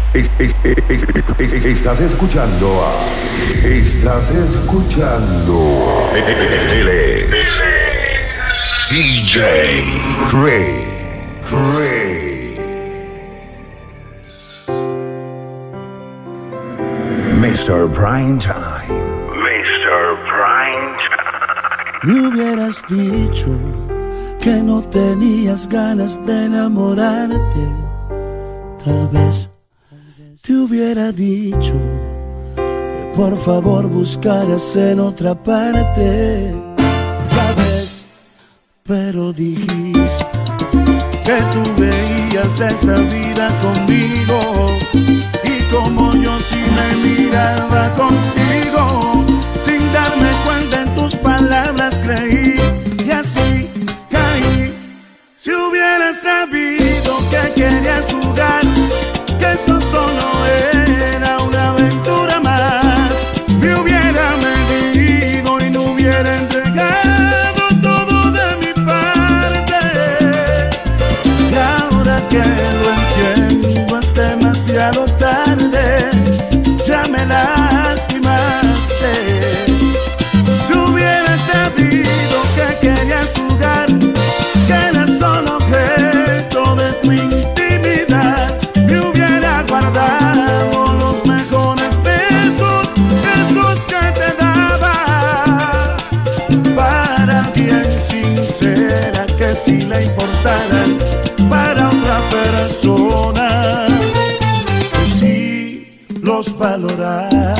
Estás escuchando a... Estás escuchando... Él es... DJ Cray. Mr. Prime Time. Me hubieras dicho que no tenías ganas de enamorarte. Tal vez te hubiera dicho que por favor buscaras en otra parte. Ya ves, pero dijiste que tú veías esta vida conmigo, y como yo sí me miraba contigo, sin darme cuenta en tus palabras creí, y así caí. Si hubieras sabido que querías jugar, que esto solo era una aventura más, me hubiera medido y no hubiera entregado todo de mi parte. Y ahora que lo entiendo es demasiado tarde, ya me lastimaste. Si hubiera sabido que querías jugar, que era solo objeto de tu intimidad, me hubiera guardado los mejores besos, esos que te daba, para alguien sincera que si le importaran, para otra persona que sí los valorara.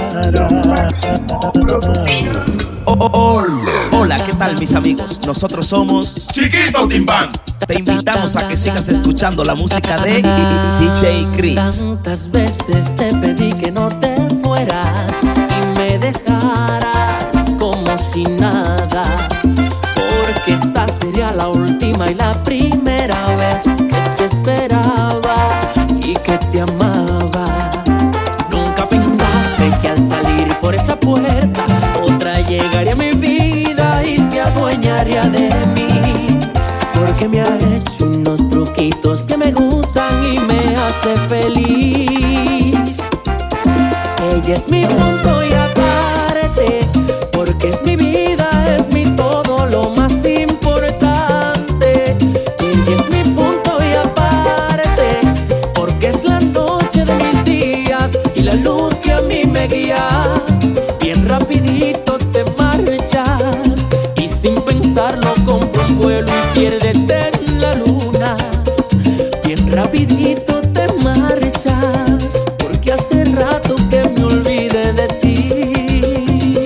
Hola, ¿qué tal mis amigos? Nosotros somos Chiquito Timbán. Te invitamos a que sigas escuchando la música de DJ Chris. Tantas veces te pedí que no te fueras y me dejaras como si nada, porque esta sería la última y la primera vez que te esperaba y que te amaba. Nunca pensaste que al salir por esa puerta otra llegaría a mi vida y se adueñaría de mí, porque me ha hecho unos truquitos que me gustan y me hace feliz. Ella es mi punto y aparte, porque es mi vida, es mi todo, lo más importante. Ella es mi punto y aparte, porque es la noche de mis días y la luz que a mí me guía. Bien rapidito te marchas y sin pensarlo compro un vuelo y piérdete en la luna. Bien rapidito te marchas, porque hace rato que me olvidé de ti.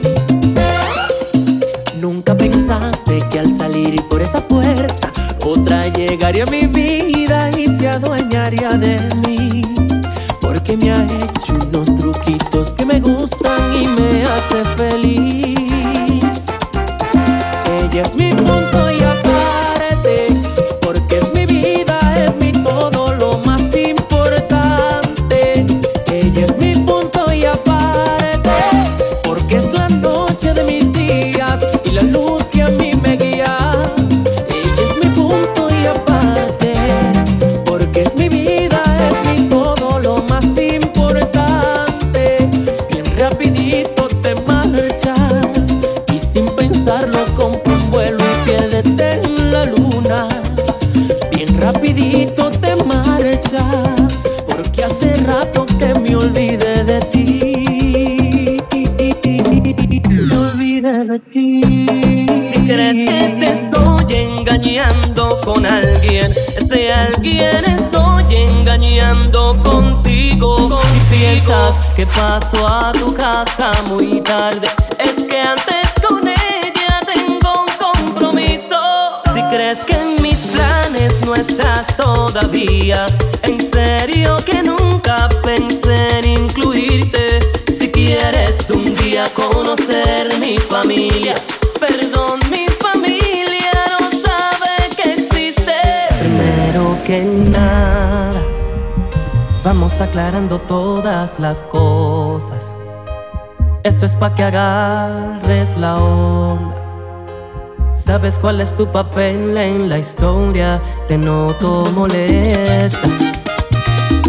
Nunca pensaste que al salir por esa puerta otra llegaría a mi vida y se adueñaría de mí, porque me ha hecho unos truquitos que me gustan y me hace feliz. Ella es mi punto y aparte, porque es mi vida, es mi todo, lo más importante. Ella es mi punto y aparte, porque es la noche de mis días y la luz que a mí me guía. Ella es mi punto y aparte, porque es mi vida, es mi todo, lo más importante. Bien rapidito te marchas y sin pensarlo compro un vuelo y piérdete en la luna. Bien rapidito te marchas, porque hace rato que me olvidé de ti. Me olvidé de ti. Si crees que te estoy engañando con alguien, ese alguien estoy engañando contigo. Si piensas que paso a tu casa muy tarde, es que antes con ella tengo un compromiso. Si crees que en mis planes no estás todavía, en serio que nunca pensé en incluirte. Si quieres un día conocer mi familia, perdón, mi familia no sabe que existes. Primero que nada, vamos aclarando todas las cosas. Esto es pa' que agarres la onda. ¿Sabes cuál es tu papel en la historia? Te noto molesta.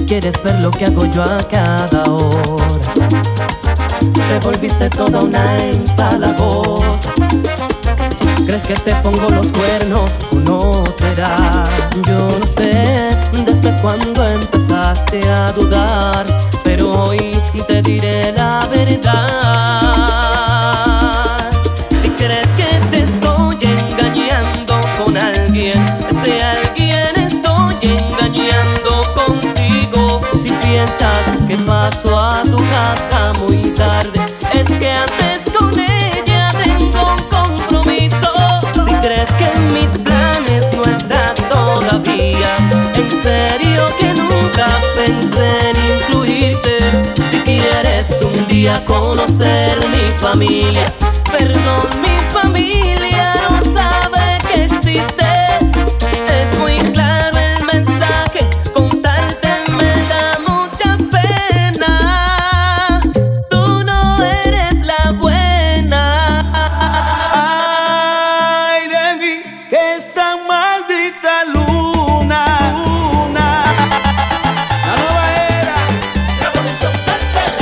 Quieres ver lo que hago yo a cada hora. Te volviste toda una empalagosa. ¿Crees que te pongo los cuernos o no te da? Yo no sé desde cuándo empezaste a dudar, pero hoy te diré la verdad. Si crees que te estoy engañando con alguien, ese alguien estoy engañando contigo. Si piensas que paso a tu casa muy tarde, es que antes con ella tengo un compromiso. Si crees que en mis planes no estás todavía, en serio que nunca pensé en incluirte. Si quieres un día conocer mi familia, perdón, mi familia no sabe que existes. Es muy claro el mensaje, contarte me da mucha pena. Tú no eres la buena. Ay de mí, que esta maldita luna, la nueva era, Revolución Salsera.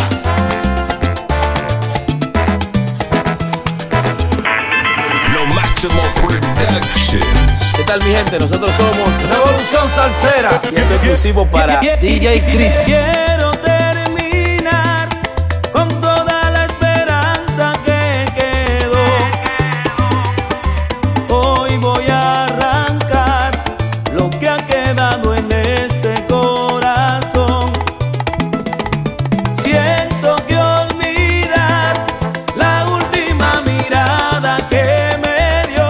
Lo máximo production. ¿Qué tal, mi gente? Nosotros somos Revolución Salsera y esto es exclusivo para DJ Chris. Quiero terminar con toda la esperanza que quedó. Hoy voy a arrancar lo que ha quedado en este corazón. Siento que olvidar la última mirada que me dio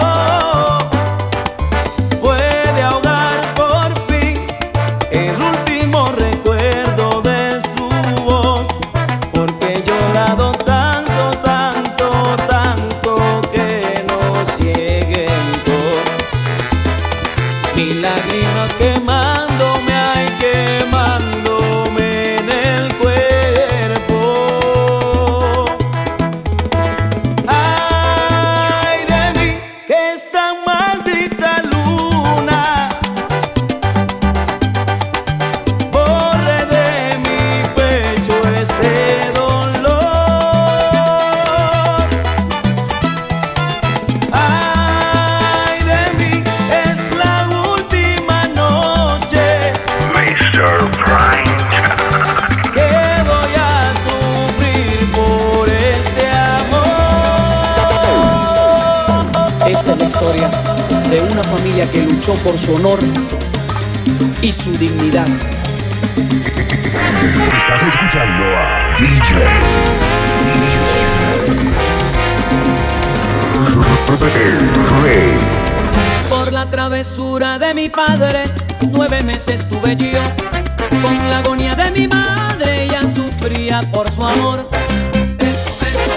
puede ahogar por fin el último recuerdo de su voz, porque he llorado tanto, tanto, tanto que no siento. Mi lágrima quemándome, ay, quemándome en el cuerpo. Ay de mí, que esta maldita luna borre de mi pecho este dolor. Ay de mí, es la última noche Mr. Prime. que voy a sufrir por este amor. Esta es la historia de una familia que luchó por su honor y su dignidad. Estás escuchando a DJ Ray. Por la travesura de mi padre, 9 meses tuve yo. Con la agonía de mi madre, ella sufría por su amor. Eso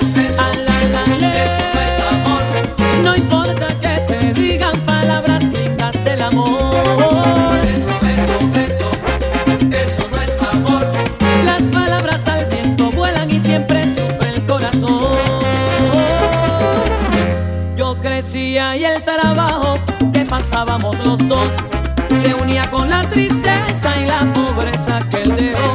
no es amor. No importa que te digan palabras lindas del amor. Eso no es amor. Las palabras al viento vuelan y siempre sufre el corazón. Yo crecía y el trabajo que pasábamos los dos se unía con la tristeza y la pobreza que él dejó.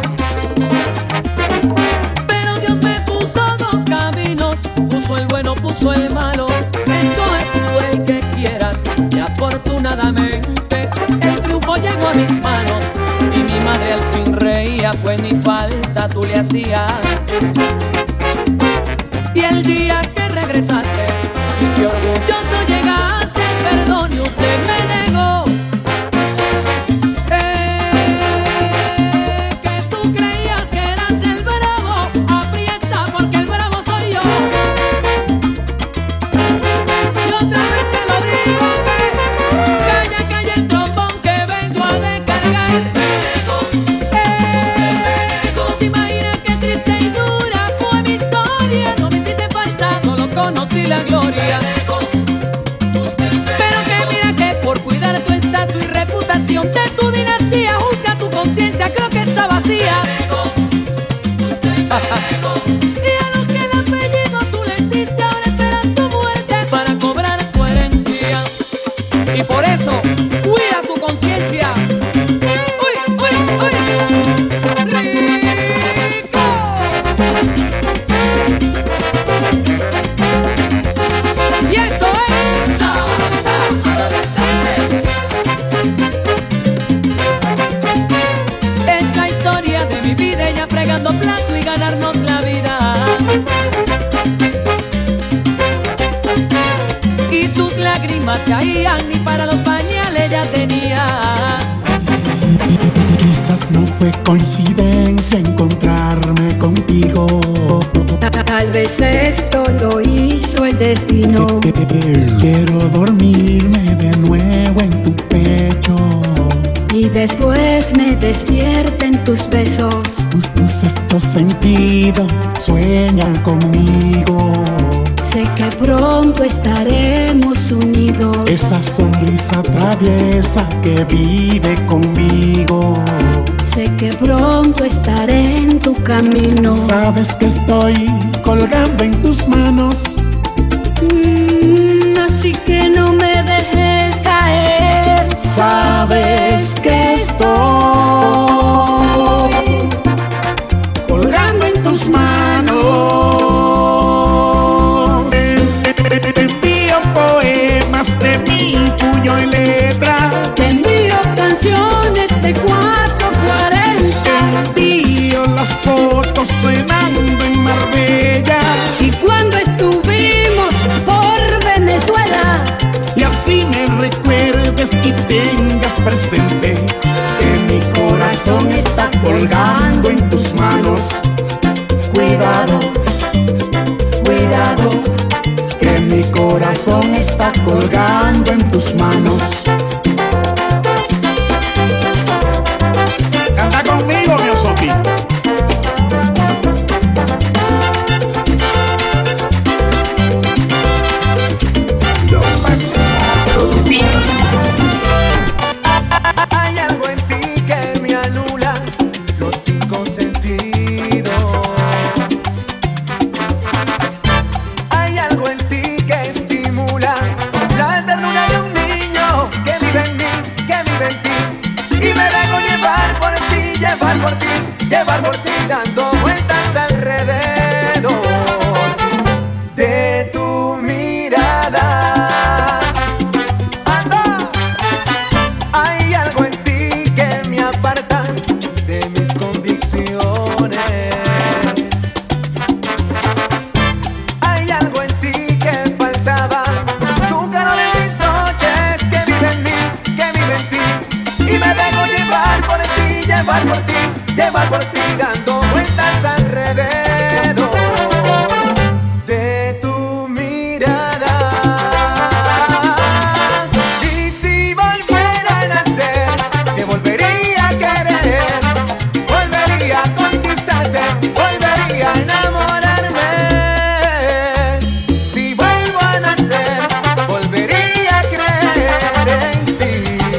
Pero Dios me puso dos caminos, puso el bueno, puso el malo. Escoge tú el que quieras y afortunadamente el triunfo llegó a mis manos y mi madre al fin reía, pues ni falta tú le hacías. Y el día que regresaste y que orgulloso llegaste, perdón y usted me negó. Que tú creías que eras el bravo, aprieta porque el bravo soy yo. Y otra vez te lo digo que calla, calla el trombón que vengo a descargar. No te imaginas qué triste y dura fue mi historia. No me hiciste falta, solo conocí la gloria. Pero que mira que por cuidar tu estatus y reputación de tu dinastía, juzga tu conciencia, creo que está vacía. Y a los que el apellido tú les diste, ahora esperan tu muerte para cobrar tu herencia. Y por eso, cuida tu conciencia. Uy, uy, uy. coincidencia encontrarme contigo. Tal vez esto lo hizo el destino. Quiero dormirme de nuevo en tu pecho y después me despierten tus besos. Tu sexto sentido sueña conmigo. Sé que pronto estaremos unidos. Esa sonrisa traviesa que vive conmigo. Sé que pronto estaré en tu camino. Sabes que estoy colgando en tus manos. Así que no me dejes caer. Sabes que estoy colgando en tus manos. Te envío poemas de mi puño y letra. Te envío canciones de 440. Te envío las fotos cenando en Marbella. Y cuando estuvimos por Venezuela. Y así me recuerdes y tengas presente que mi corazón está colgando en tus manos. Cuidado, cuidado, que mi corazón está colgando en tus manos. Canta conmigo, mi Osoki. Lo máximo producción. Hay algo en ti que me anula los 5 sentidos. Hay algo en ti que estimula la ternura de un niño que vive en mí, que vive en ti. Y me dejo llevar por ti, llevar por ti, llevar por ti, dando vueltas alrededor de tu mirada. Hay algo en ti que me aparta de mis convicciones. Hay algo en ti que faltaba, tu calor en mis noches, que vive en mí, que vive en ti. Y me dejo llevar por ti, llevar por ti, llevar por ti, dando vueltas alrededor de tu mirada. Y si volviera a nacer, te volvería a querer, volvería a conquistarte, volvería a enamorarme. Si vuelvo a nacer, volvería a creer en ti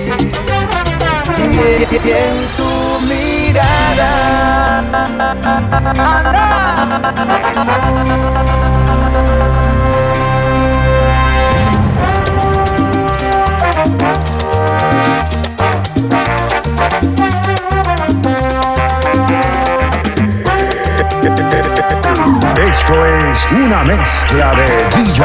y en tu mirada. Esto es una mezcla de DJ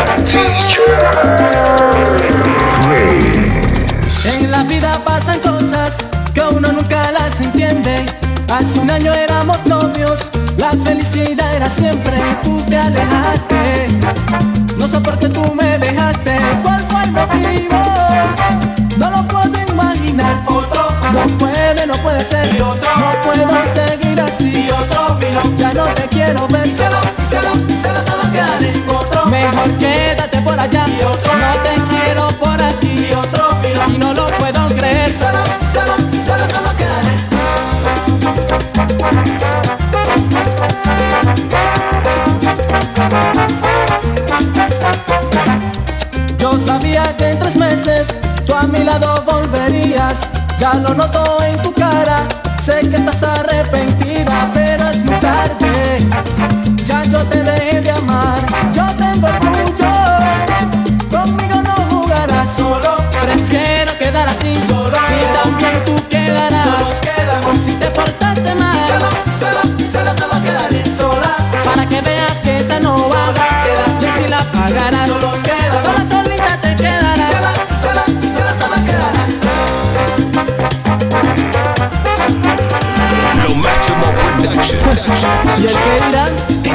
Chris. En la vida pasan cosas que uno nunca las entiende. Hace un año éramos novios, la felicidad era siempre. Tú te alejaste, no sé por qué tú me dejaste. ¿Cuál fue el motivo? No lo puedo imaginar. Otro no puede, no puede ser. Y otro no puedo seguir así. Y otro vino, ya no te quiero ver. Y solo solo quedaré. Otro mejor quédate por allá. Y otro no te quiero por aquí. Y otro vino y no lo puedo creer. Solo quedaré. Yo sabía que en 3 meses tú a mi lado volverías. Ya lo noto en tu cara. Sé que estás arrepentida, pero es muy tarde. Ya yo te dejé de amar. Yo tengo orgullo. Conmigo no jugarás solo. Prefiero quedar así solo. Y también tú quedarás. Solos quedamos. Si te portaste mal. Solo quedaré sola. Para que veas que esa no va. Y así la pagarás. Solos quedamos. Sola solita te quedarás. Solo quedarás. Lo máximo production. Y el que dirán.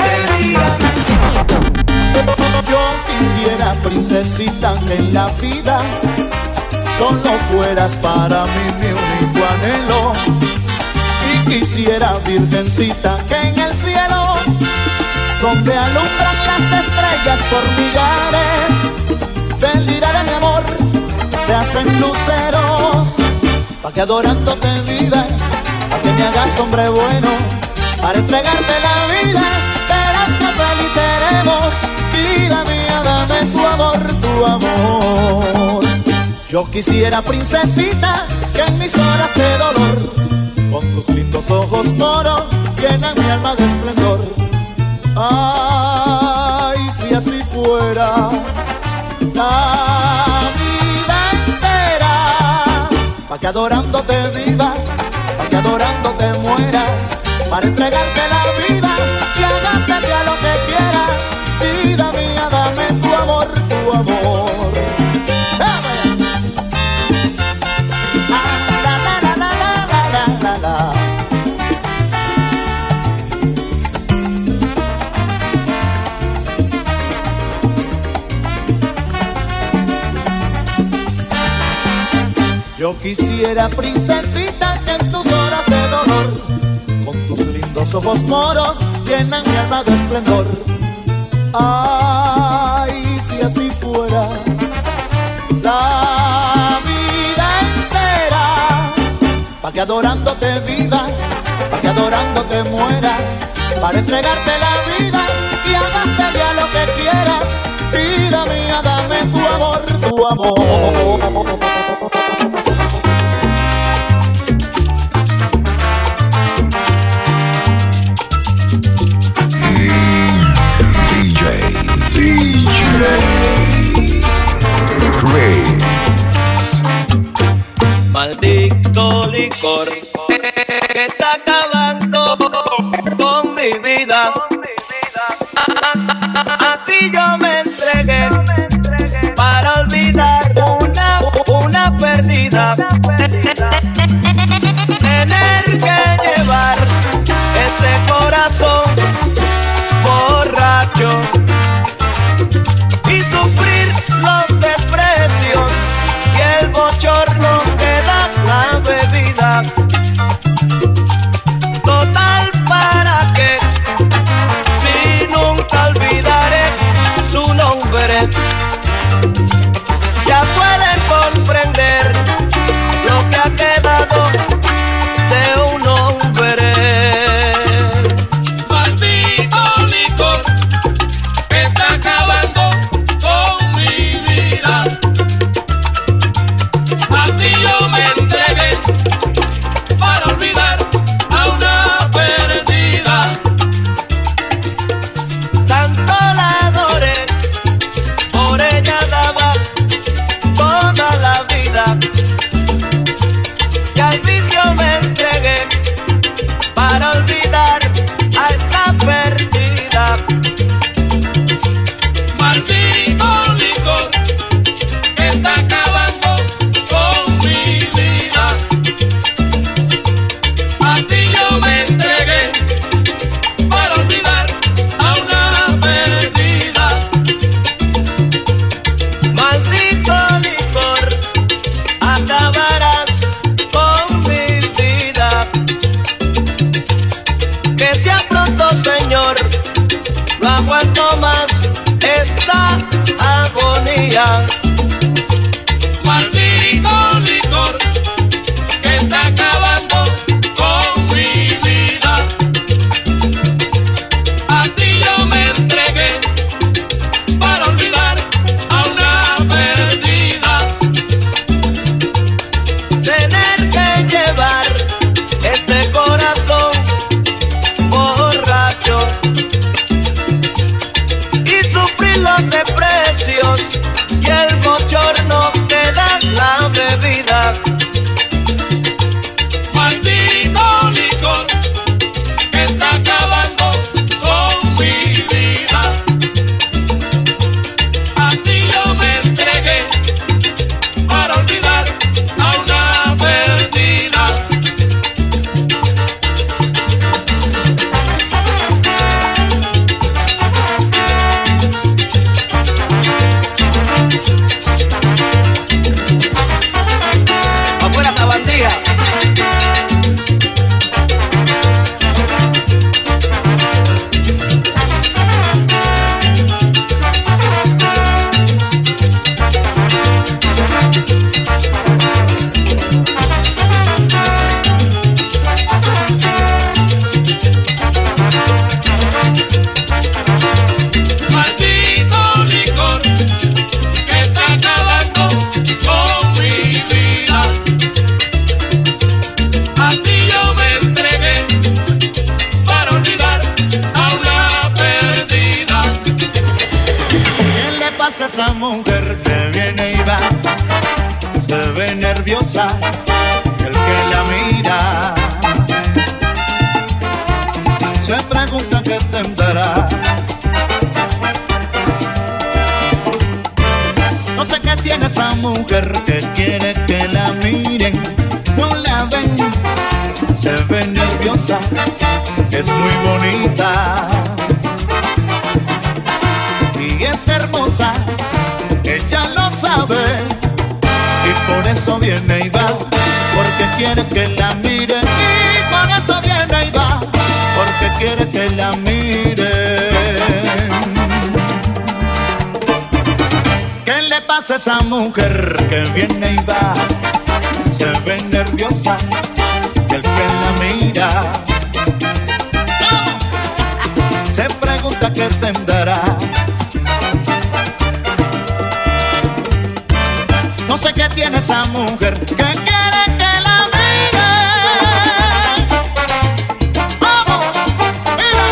Yo quisiera, princesita, que en la vida solo fueras para mí mi único anhelo. Y quisiera, virgencita, que en el cielo, donde alumbran las estrellas por millares, del lira de mi amor se hacen luceros, pa' que adorándote viva, pa' que me hagas hombre bueno, para entregarte la vida. Verás que feliz seremos, vida mía, dame tu amor, tu amor. Yo quisiera, princesita, que en mis horas de dolor, con tus lindos ojos moros, llenan mi alma de esplendor. Ay, si así fuera la vida entera, pa' que adorándote viva, pa' que adorándote muera, para entregarte la vida y agárrate a lo que quieras. Vida mía, dame tu amor, tu amor. Yo quisiera, princesita, que en tus horas de dolor, con tus lindos ojos moros, llenan mi alma de esplendor. Ay, si así fuera la vida entera, pa' que adorándote viva, pa' que adorándote muera, para entregarte la vida y hágase ya lo que quieras. Vida mía, dame tu amor, tu amor. Maldito licor que está acabando con mi vida. A ti yo me entregué para olvidar una perdida. Tener que llevar este corazón borracho y sufrir los desprecios y el bochorno que da la bebida. Total, ¿para qué? Si nunca olvidaré su nombre. Ya pueden comprender lo que ha quedado de un hombre. Maldito licor que está acabando con mi vida. A ti yo me entregué para olvidar a una perdida. Tanto la adoré, por ella daba toda la vida. Y al vicio me entregué para olvidar a esa perdida. Maldito licor que está acabando con mi vida. A ti yo me entregué para olvidar a una perdida. Maldito licor, acabarás con mi vida. Que sea pronto, Señor, no aguanto más esta agonía. Maldito licor que está acabando con mi vida. A ti yo me entregué para olvidar a una perdida. Tener que llevar este corazón borracho y sufrir los desprecios y el pasa a esa mujer que viene y va? Se ve nerviosa el que la mira. Se pregunta qué tendrá. No sé qué tiene esa mujer que quiere que la miren. No la ven, se ve nerviosa, es muy bonita y es hermosa, ella lo sabe y por eso viene y va, porque quiere que la miren. Y por eso viene y va, porque quiere que la miren. ¿Qué le pasa a esa mujer que viene y va? Se ve nerviosa el que la mira. Se pregunta qué tendrá. No sé qué tiene esa mujer que quiere que la mire. ¡Vamos! ¡Mira!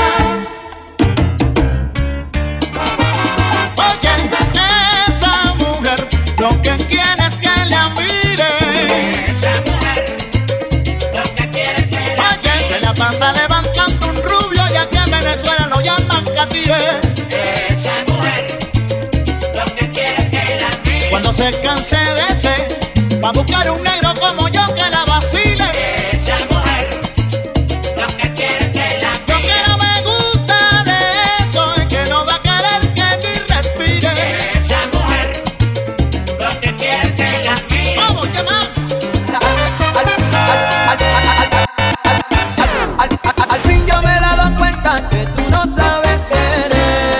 Oye, esa mujer lo que quiere es que la mire. Esa mujer lo que quiere es que la mire. Oye, se la pasa levantando un rubio y aquí en Venezuela lo llaman catire. Esa mujer lo que quiere es que la mire. Cuando se canse de ese, va a buscar un negro como yo que la vacile. Esa mujer lo que quiere es que la mire. Lo que no me gusta de eso es que no va a querer que ni respire. Esa mujer lo que quiere es que la mire. ¿Cómo? ¿Qué más? Al fin yo me he dado cuenta que tú no sabes querer,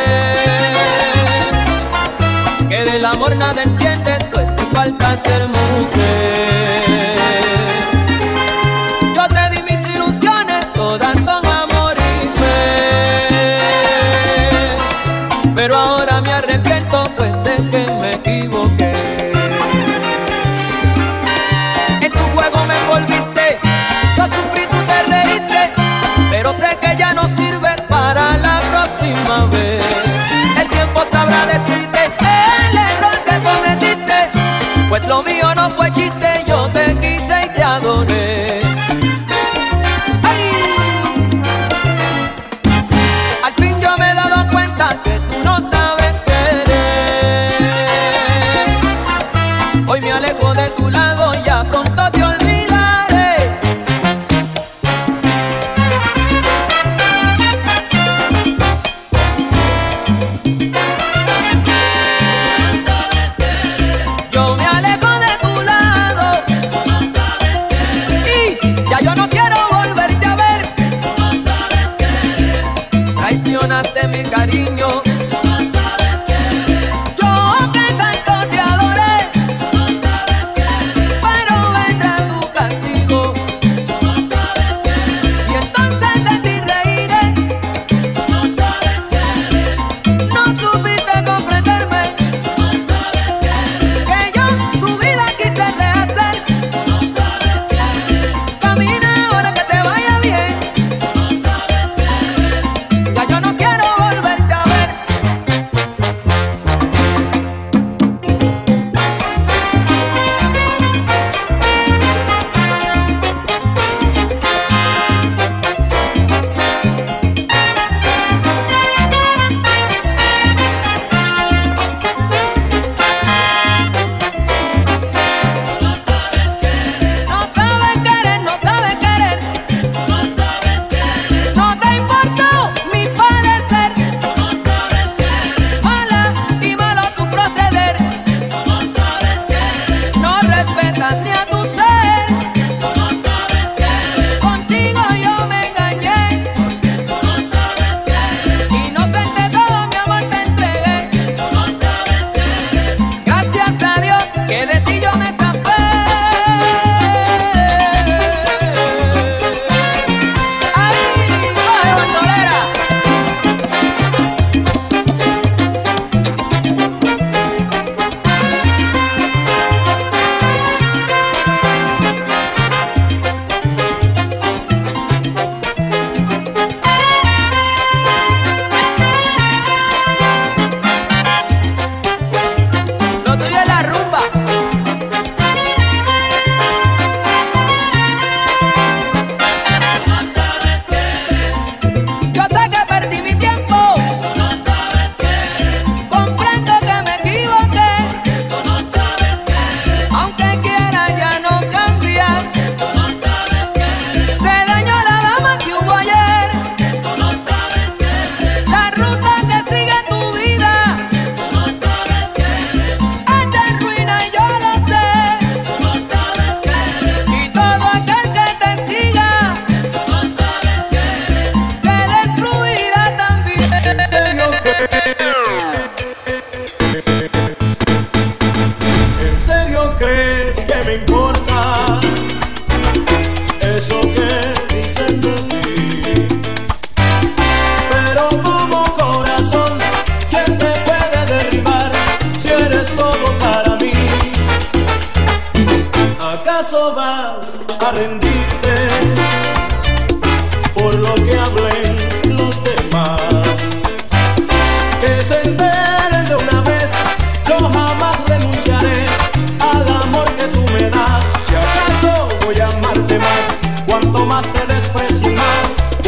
que del amor nada entiendes, pues te falta ser mujer. Yo te di mis ilusiones todas con amor y fe, pero ahora me arrepiento, pues sé que me equivoqué. En tu juego me envolviste, yo sufrí, tú te reíste, pero sé que ya no sirves para la próxima vez. El tiempo sabrá decirte el error que cometiste, pues lo mío no fue chiste, yo te quise y te adoré. ¡Ay! Al fin yo me he dado cuenta que tú no sabes querer. Hoy me alejo de tu lado y ya pronto te olvidaré. Yo me alejo de tu lado y ya yo no quiero volverte a ver. Traicionaste mi cariño, yo que tanto te adoré, pero vendrá tu castigo y entonces de ti reiré. No supiste comprenderme, que yo tu vida quise rehacer. Camina ahora que te vaya bien, ya yo no quiero volverte a ver.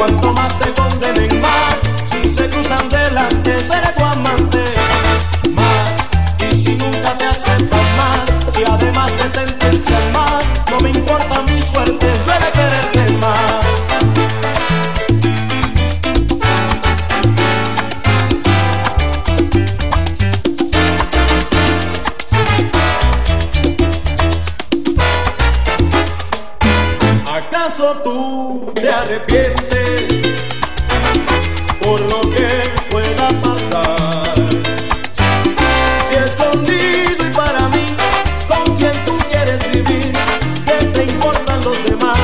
Cuanto más te condenen más, si se cruzan delante seré tu amante. Más, y si nunca te aceptan más, si además te sentencian más, no me importa mi suerte, yo he de quererte más. ¿Acaso tú te arrepientes por lo que pueda pasar? Si escondido y para mí, con quien tú quieres vivir, ¿qué te importan los demás?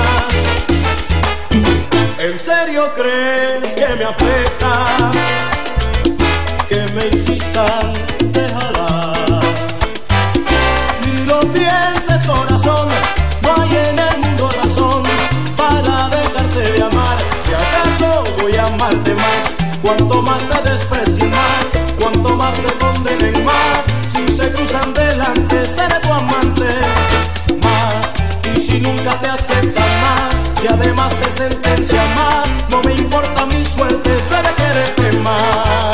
¿En serio crees que me afecta que me insistan? Déjala. Ni lo pienses, corazón, no hay en el mundo razón para dejarte de amar. Si acaso voy a amarte más, cuanto más te desprecien más, cuanto más te condenen más, si se cruzan delante seré tu amante. Más, y si nunca te aceptan más, y además te sentencian más, no me importa mi suerte, yo he de quererte más.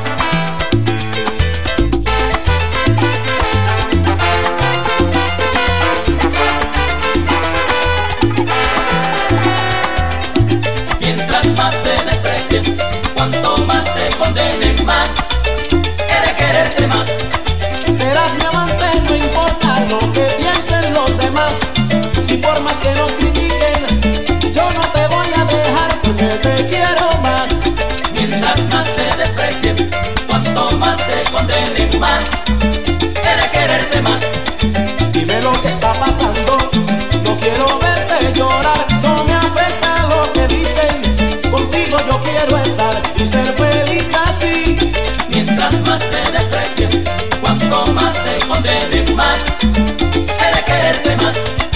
Cuanto más te condenen más, he de quererte más. Serás mi amante, no importa lo que piensen los demás. Si por más que nos critiquen, yo no te voy a dejar porque te quiero más. Mientras más te desprecien, cuanto más te condenen más, he de quererte más. Dime lo que está pasando, no quiero verte llorar. No me afecta lo que dicen, contigo yo quiero estar y ser feliz así. Mientras más te desprecien, cuanto más te condenen más, he de quererte más.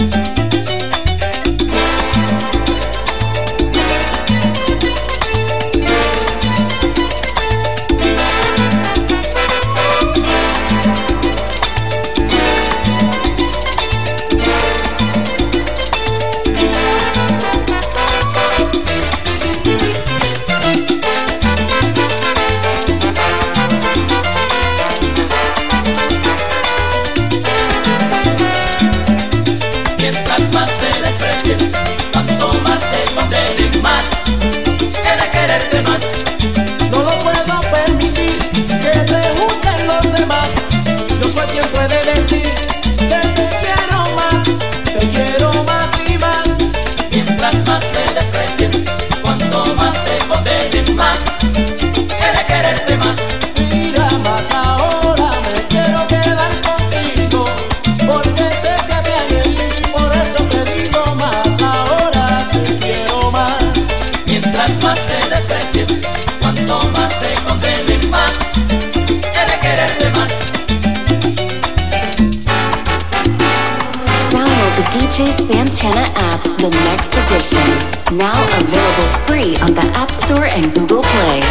DJ Santana app, the next edition, now available free on the App Store and Google Play.